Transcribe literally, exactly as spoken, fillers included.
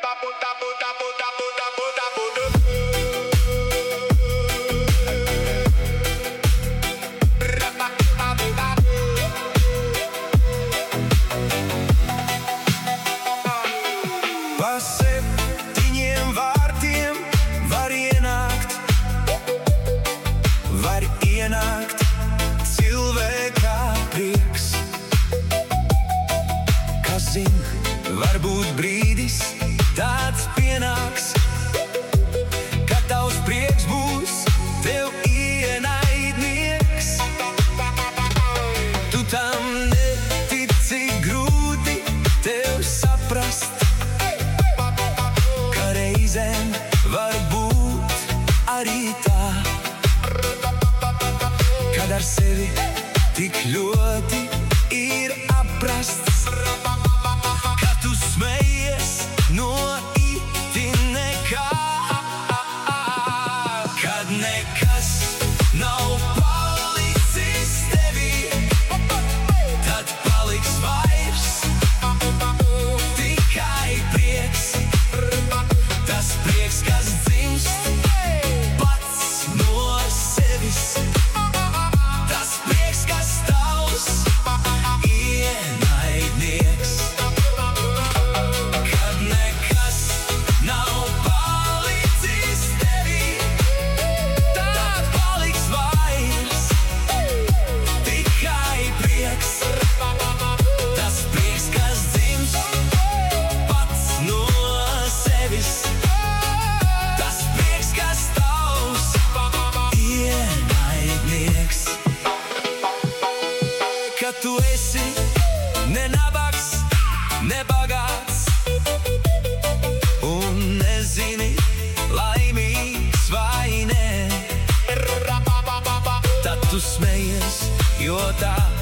Pa septiņiem vārtiem var ienākt, var ienākt cilvēkā prieks. Kas zin, varbūt brīdis tāds pienāks, kad tavs prieks būs tev ienaidnieks. Tu tam netici, grūti tev saprast, ka reizēm var būt arī tā, kad ar sevi tik ļoti ir aprasts, ka tu smejies no iti nekā. Kad nekas nav palicis tevī, tad paliks vairs tikai prieks. Tas prieks, kas dzimst pats no sevis, tas prieks, kas tavs ienaidnieks. Kad nekas nav palicis tevī, tad paliks vairs tikai prieks. Tas prieks, kas dzimst pats no sevis, tas prieks, kas tavs ienaidnieks. Kad tu esi ne nabaks, ne bagāts, un nezini, laimīgs vai nē, tad tu smejies, jo tā